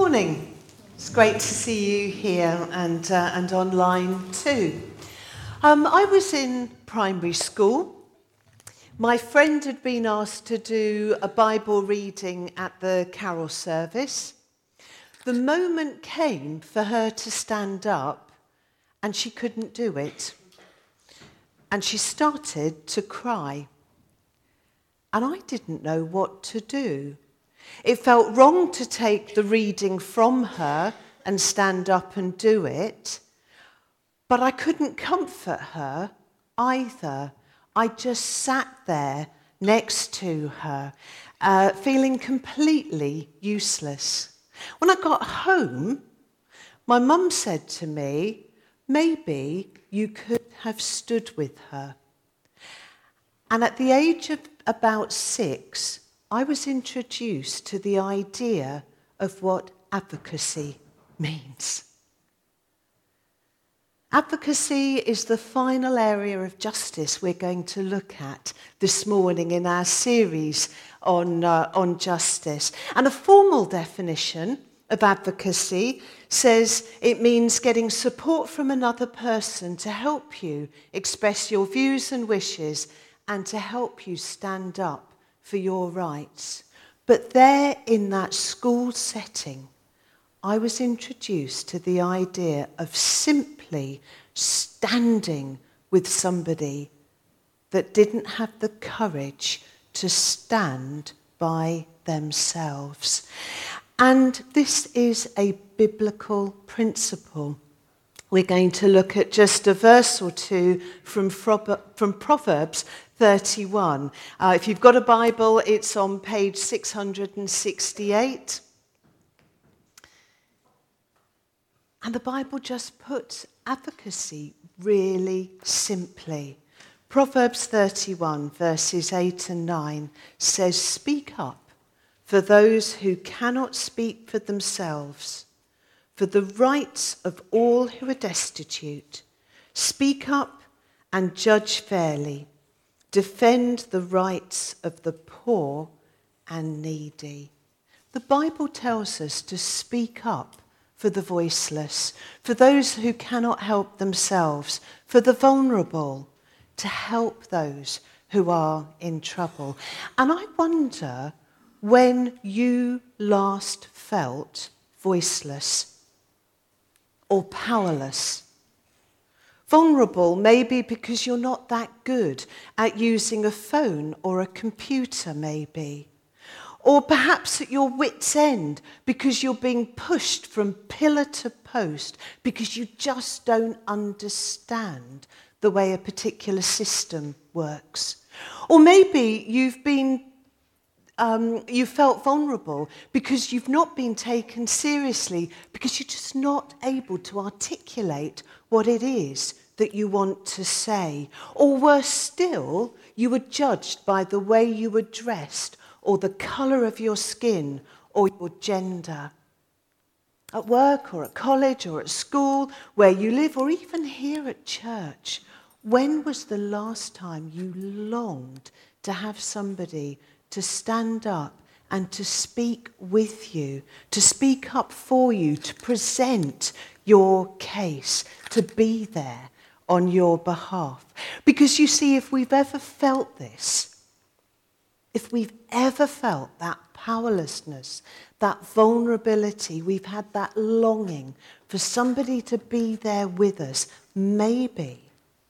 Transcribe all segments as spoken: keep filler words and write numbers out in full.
morning. It's great to see you here and uh, and online too. Um, I was in primary school. My friend had been asked to do a Bible reading at the carol service. The moment came for her to stand up, and she couldn't do it. And she started to cry. And I didn't know what to do. It felt wrong to take the reading from her and stand up and do it, but I couldn't comfort her either. I just sat there next to her, uh, feeling completely useless. When I got home, my mum said to me, maybe you could have stood with her. And at the age of about six, I was introduced to the idea of what advocacy means. Advocacy is the final area of justice we're going to look at this morning in our series on, uh, on justice. And a formal definition of advocacy says it means getting support from another person to help you express your views and wishes and to help you stand up for your rights. But there in that school setting, I was introduced to the idea of simply standing with somebody that didn't have the courage to stand by themselves. And this is a biblical principle. We're going to look at just a verse or two from, from Proverbs thirty-one. Uh, if you've got a Bible, it's on page six hundred sixty-eight. And the Bible just puts advocacy really simply. Proverbs thirty-one, verses eight and nine says, "Speak up for those who cannot speak for themselves, for the rights of all who are destitute. Speak up and judge fairly. Defend the rights of the poor and needy." The Bible tells us to speak up for the voiceless, for those who cannot help themselves, for the vulnerable, to help those who are in trouble. And I wonder when you last felt voiceless or powerless. Vulnerable maybe because you're not that good at using a phone or a computer maybe. Or perhaps at your wit's end because you're being pushed from pillar to post because you just don't understand the way a particular system works. Or maybe you've been Um, you felt vulnerable because you've not been taken seriously, because you're just not able to articulate what it is that you want to say. Or worse still, you were judged by the way you were dressed or the colour of your skin or your gender. At work or at college or at school, where you live, or even here at church, when was the last time you longed to have somebody to stand up and to speak with you, to speak up for you, to present your case, to be there on your behalf? Because you see, if we've ever felt this, if we've ever felt that powerlessness, that vulnerability, we've had that longing for somebody to be there with us, maybe,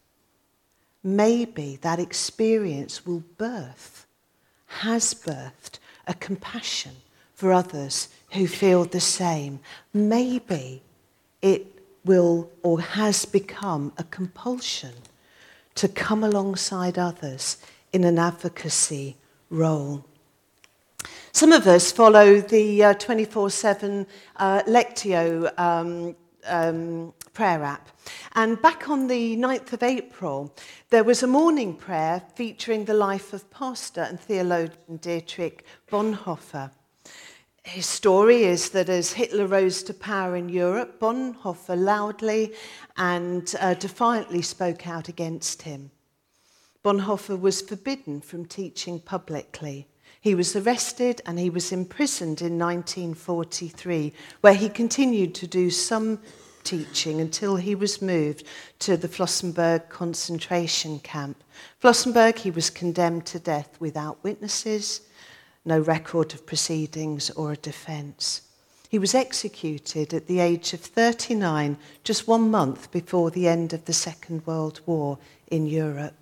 maybe that experience will birth has birthed a compassion for others who feel the same. Maybe it will or has become a compulsion to come alongside others in an advocacy role. Some of us follow the uh, twenty-four seven uh, Lectio um, um, prayer app. And back on the ninth of April, there was a morning prayer featuring the life of pastor and theologian Dietrich Bonhoeffer. His story is that as Hitler rose to power in Europe, Bonhoeffer loudly and uh, defiantly spoke out against him. Bonhoeffer was forbidden from teaching publicly. He was arrested and he was imprisoned in nineteen forty-three, where he continued to do some teaching until he was moved to the Flossenburg concentration camp. Flossenburg, he was condemned to death without witnesses, no record of proceedings or a defence. He was executed at the age of thirty-nine, just one month before the end of the Second World War in Europe.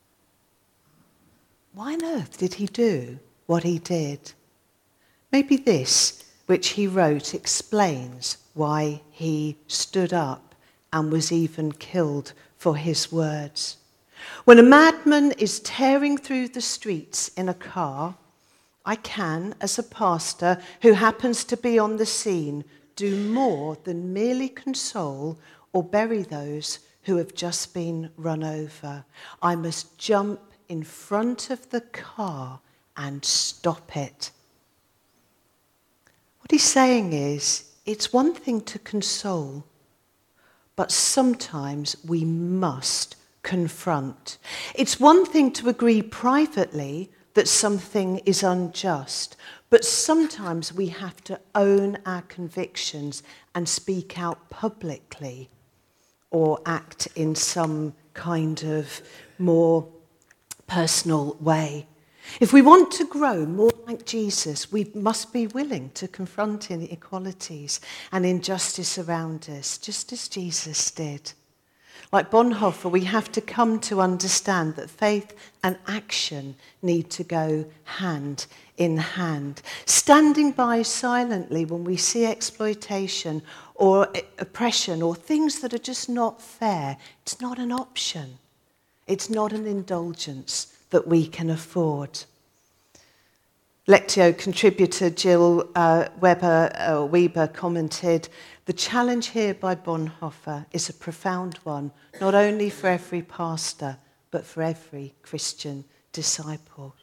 Why on earth did he do what he did? Maybe this, which he wrote, explains why he stood up and was even killed for his words. When a madman is tearing through the streets in a car, I can, as a pastor who happens to be on the scene, do more than merely console or bury those who have just been run over. I must jump in front of the car and stop it. What he's saying is, it's one thing to console, but sometimes we must confront. It's one thing to agree privately that something is unjust, but sometimes we have to own our convictions and speak out publicly or act in some kind of more personal way. If we want to grow more like Jesus, we must be willing to confront inequalities and injustice around us, just as Jesus did. Like Bonhoeffer, we have to come to understand that faith and action need to go hand in hand. Standing by silently when we see exploitation or oppression or things that are just not fair, it's not an option. It's not an indulgence that we can afford. Lectio contributor Jill uh, Weber, uh, Weber commented, "The challenge here by Bonhoeffer is a profound one, not only for every pastor, but for every Christian disciple."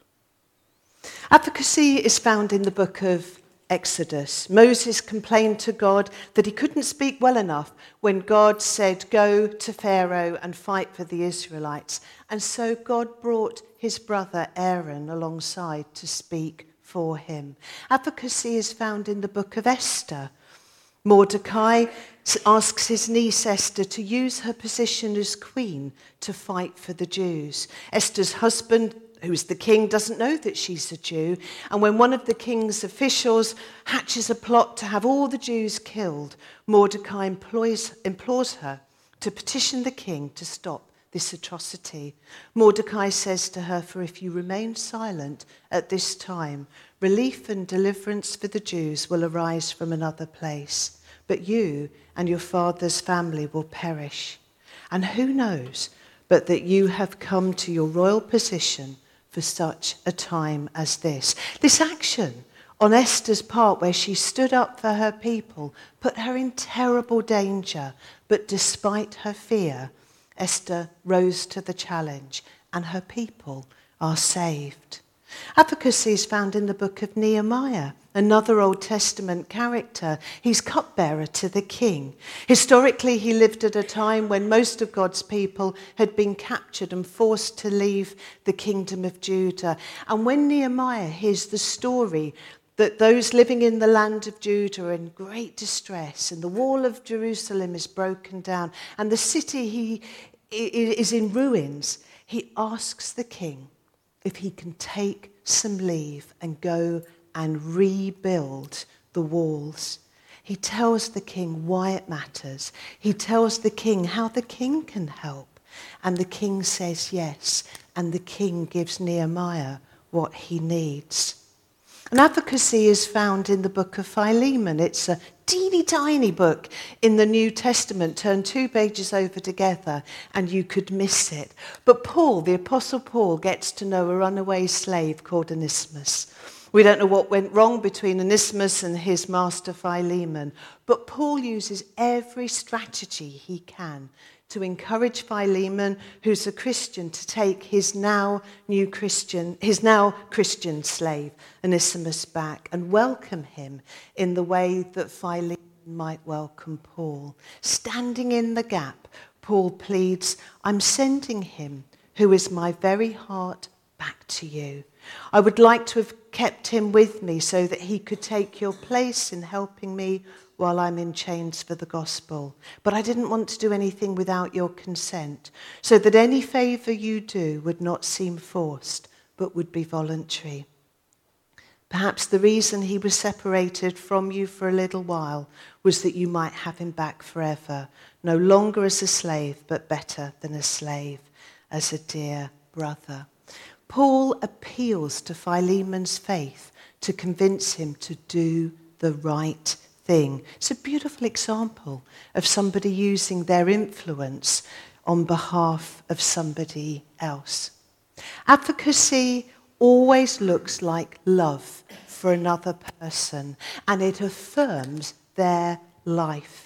Advocacy is found in the book of Exodus. Moses complained to God that he couldn't speak well enough when God said, "Go to Pharaoh and fight for the Israelites." And so God brought his brother Aaron alongside to speak for him. Advocacy is found in the book of Esther. Mordecai asks his niece Esther to use her position as queen to fight for the Jews. Esther's husband, who's the king, doesn't know that she's a Jew. And when one of the king's officials hatches a plot to have all the Jews killed, Mordecai employs, implores her to petition the king to stop this atrocity. Mordecai says to her, "For if you remain silent at this time, relief and deliverance for the Jews will arise from another place, but you and your father's family will perish. And who knows but that you have come to your royal position for such a time as this." This action on Esther's part, where she stood up for her people, put her in terrible danger, but despite her fear, Esther rose to the challenge and her people are saved. Advocacy is found in the book of Nehemiah, another Old Testament character. He's cupbearer to the king. Historically, he lived at a time when most of God's people had been captured and forced to leave the kingdom of Judah. And when Nehemiah hears the story that those living in the land of Judah are in great distress, and the wall of Jerusalem is broken down, and the city he is in ruins, he asks the king if he can take some leave and go and rebuild the walls. He tells the king why it matters. He tells the king how the king can help. And the king says yes, and the king gives Nehemiah what he needs. And advocacy is found in the book of Philemon. It's a teeny tiny book in the New Testament. Turn two pages over together and you could miss it. But Paul, the Apostle Paul, gets to know a runaway slave called Onesimus. We don't know what went wrong between Onesimus and his master Philemon, but Paul uses every strategy he can to encourage Philemon, who's a Christian, to take his now new Christian, his now Christian slave, Onesimus, back and welcome him in the way that Philemon might welcome Paul. Standing in the gap, Paul pleads, "I'm sending him who is my very heart back to you. I would like to have kept him with me so that he could take your place in helping me while I'm in chains for the gospel. But I didn't want to do anything without your consent, so that any favour you do would not seem forced, but would be voluntary. Perhaps the reason he was separated from you for a little while was that you might have him back forever, no longer as a slave, but better than a slave, as a dear brother. Paul appeals to Philemon's faith to convince him to do the right thing. It's a beautiful example of somebody using their influence on behalf of somebody else. Advocacy always looks like love for another person, and it affirms their life.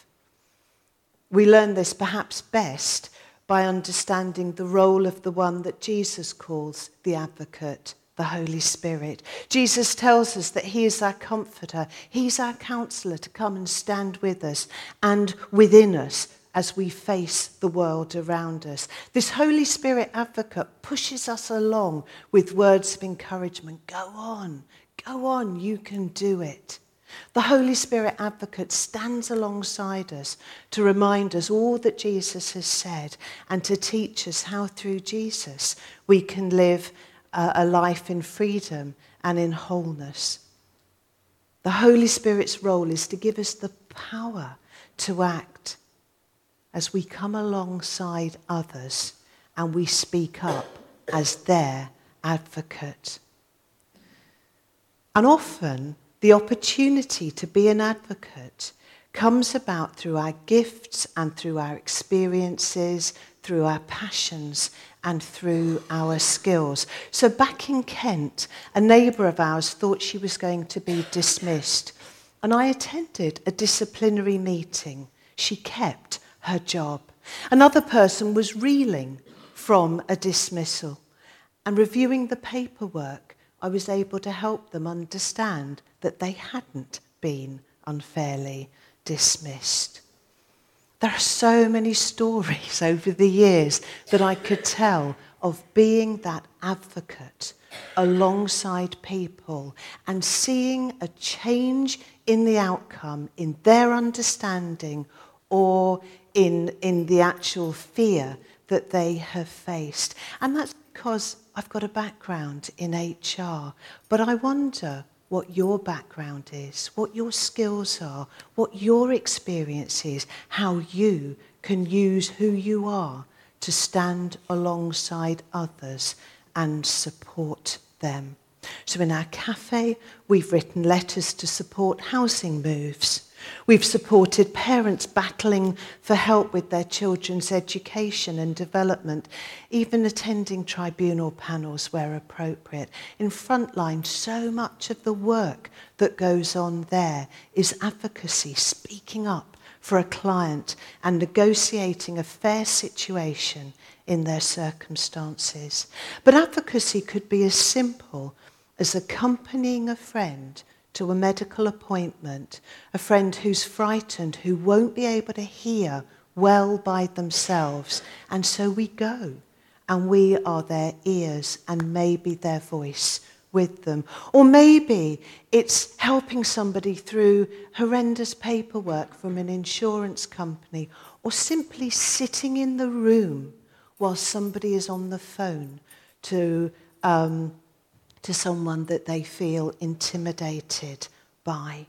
We learn this perhaps best by understanding the role of the one that Jesus calls the advocate, the Holy Spirit. Jesus tells us that he is our comforter. He's our counselor to come and stand with us and within us as we face the world around us. This Holy Spirit advocate pushes us along with words of encouragement. Go on, go on, you can do it. The Holy Spirit advocate stands alongside us to remind us all that Jesus has said and to teach us how through Jesus we can live a, a life in freedom and in wholeness. The Holy Spirit's role is to give us the power to act as we come alongside others and we speak up as their advocate. And often, the opportunity to be an advocate comes about through our gifts and through our experiences, through our passions and through our skills. So back in Kent, a neighbour of ours thought she was going to be dismissed, and I attended a disciplinary meeting. She kept her job. Another person was reeling from a dismissal, and reviewing the paperwork, I was able to help them understand that they hadn't been unfairly dismissed. There are so many stories over the years that I could tell of being that advocate alongside people and seeing a change in the outcome, in their understanding or in, in the actual fear that they have faced. And that's because I've got a background in H R, but I wonder what your background is, what your skills are, what your experience is, how you can use who you are to stand alongside others and support them. So in our cafe, we've written letters to support housing moves. We've supported parents battling for help with their children's education and development, even attending tribunal panels where appropriate. In Frontline, so much of the work that goes on there is advocacy, speaking up for a client and negotiating a fair situation in their circumstances. But advocacy could be as simple as accompanying a friend to a medical appointment, a friend who's frightened, who won't be able to hear well by themselves. And so we go, and we are their ears and maybe their voice with them. Or maybe it's helping somebody through horrendous paperwork from an insurance company, or simply sitting in the room while somebody is on the phone to um, to someone that they feel intimidated by.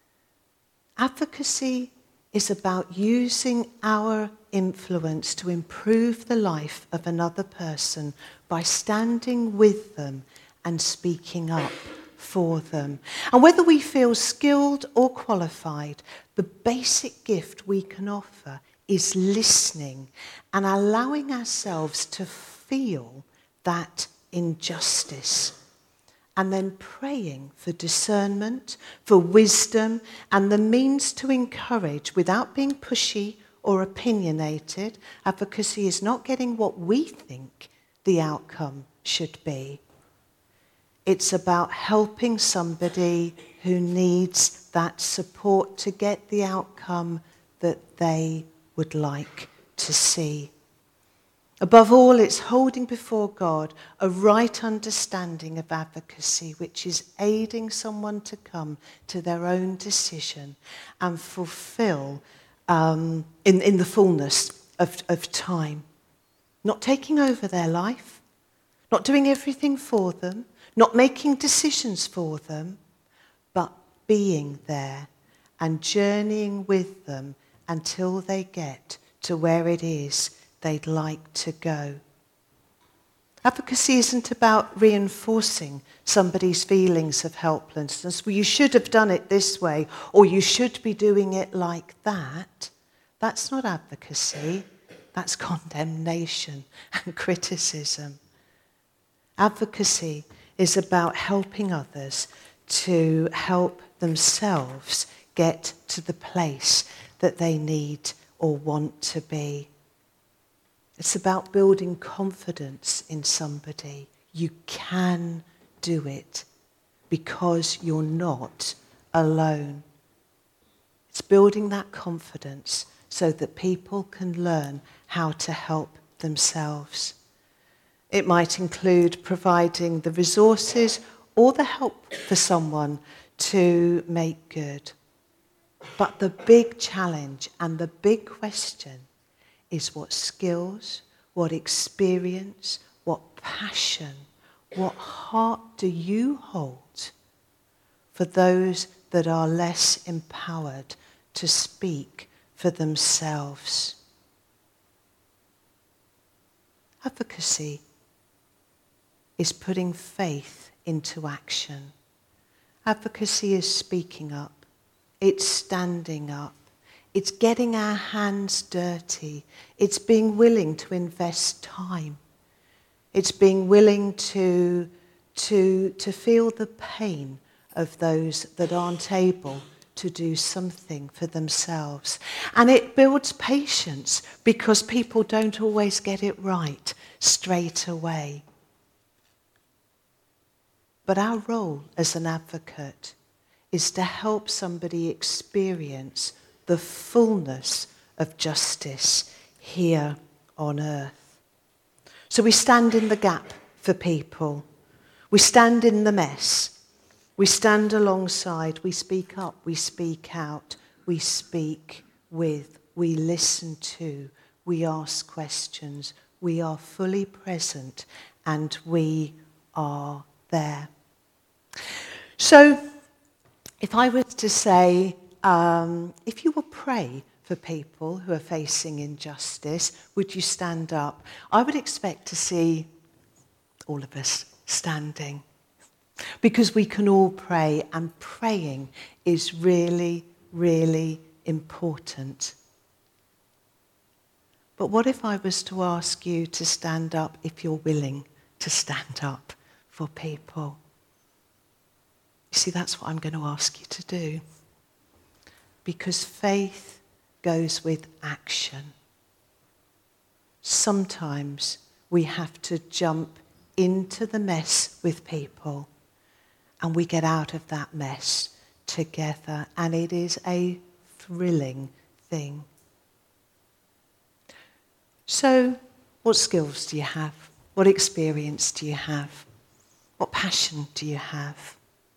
Advocacy is about using our influence to improve the life of another person by standing with them and speaking up for them. And whether we feel skilled or qualified, the basic gift we can offer is listening and allowing ourselves to feel that injustice. And then praying for discernment, for wisdom, and the means to encourage without being pushy or opinionated. Advocacy is not getting what we think the outcome should be. It's about helping somebody who needs that support to get the outcome that they would like to see. Above all, it's holding before God a right understanding of advocacy, which is aiding someone to come to their own decision and fulfill um, in, in the fullness of, of time. Not taking over their life, not doing everything for them, not making decisions for them, but being there and journeying with them until they get to where it is they'd like to go. Advocacy isn't about reinforcing somebody's feelings of helplessness. Well, you should have done it this way, or you should be doing it like that. That's not advocacy. That's condemnation and criticism. Advocacy is about helping others to help themselves get to the place that they need or want to be. It's about building confidence in somebody. You can do it because you're not alone. It's building that confidence so that people can learn how to help themselves. It might include providing the resources or the help for someone to make good. But the big challenge and the big question is what skills, what experience, what passion, what heart do you hold for those that are less empowered to speak for themselves? Advocacy is putting faith into action. Advocacy is speaking up. It's standing up. It's getting our hands dirty. It's being willing to invest time. It's being willing to, to, to feel the pain of those that aren't able to do something for themselves. And it builds patience because people don't always get it right straight away. But our role as an advocate is to help somebody experience the fullness of justice here on earth. So we stand in the gap for people. We stand in the mess. We stand alongside. We speak up. We speak out. We speak with. We listen to. We ask questions. We are fully present and we are there. So if I was to say, Um, if you will pray for people who are facing injustice, would you stand up? I would expect to see all of us standing because we can all pray, and praying is really, really important. But what if I was to ask you to stand up if you're willing to stand up for people? You see, that's what I'm going to ask you to do. Because faith goes with action. Sometimes we have to jump into the mess with people and we get out of that mess together, and it is a thrilling thing. So, what skills do you have? What experience do you have? What passion do you have?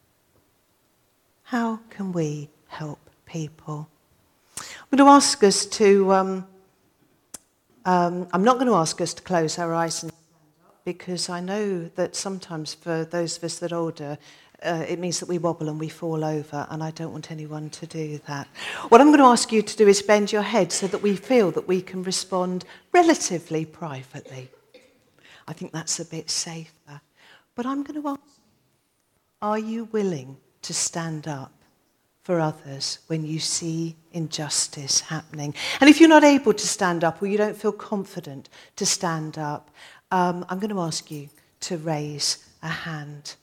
How can we help people? I'm going to ask us to, um, um, I'm not going to ask us to close our eyes and stand up, because I know that sometimes for those of us that are older, uh, it means that we wobble and we fall over, and I don't want anyone to do that. What I'm going to ask you to do is bend your head so that we feel that we can respond relatively privately. I think that's a bit safer. But I'm going to ask, are you willing to stand up for others when you see injustice happening? And if you're not able to stand up, or you don't feel confident to stand up, um, I'm going to ask you to raise a hand.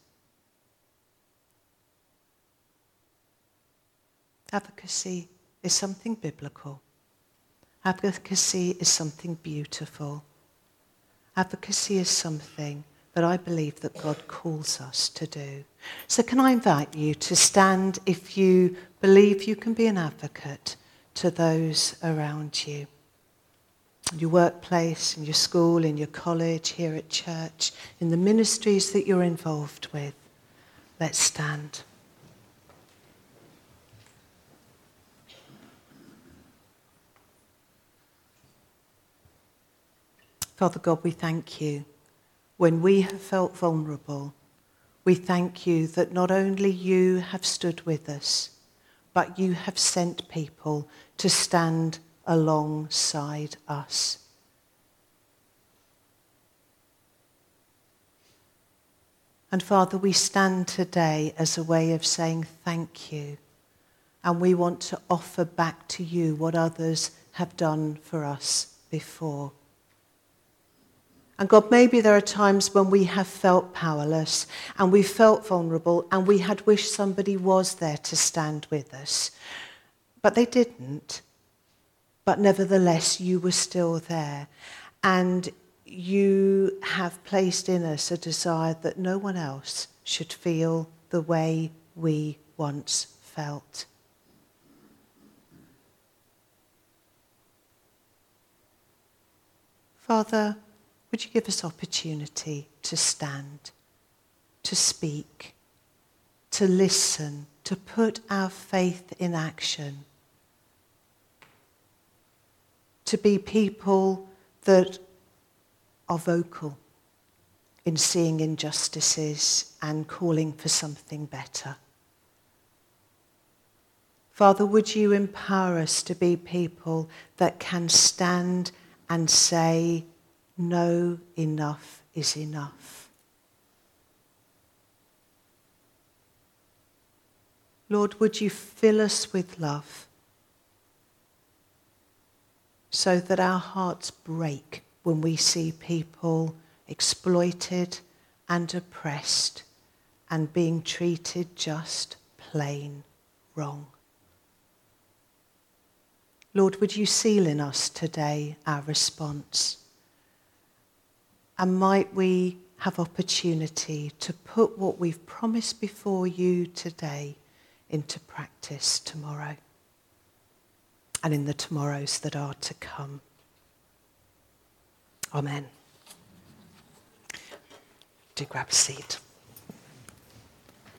Advocacy is something biblical. Advocacy is something beautiful. Advocacy is something that I believe that God calls us to do. So can I invite you to stand if you believe you can be an advocate to those around you? in your workplace, in your school, in your college, here at church, in the ministries that you're involved with. Let's stand. Father God, we thank you. When we have felt vulnerable, we thank you that not only you have stood with us, but you have sent people to stand alongside us. And Father, we stand today as a way of saying thank you. And we want to offer back to you what others have done for us before. And God, maybe there are times when we have felt powerless and we felt vulnerable and we had wished somebody was there to stand with us. But they didn't. But nevertheless, you were still there. And you have placed in us a desire that no one else should feel the way we once felt. Father, would you give us opportunity to stand, to speak, to listen, to put our faith in action, to be people that are vocal in seeing injustices and calling for something better. Father, would you empower us to be people that can stand and say, no, enough is enough. Lord, would you fill us with love so that our hearts break when we see people exploited and oppressed and being treated just plain wrong. Lord, would you seal in us today our response? And might we have opportunity to put what we've promised before you today into practice tomorrow and in the tomorrows that are to come. Amen. Do grab a seat.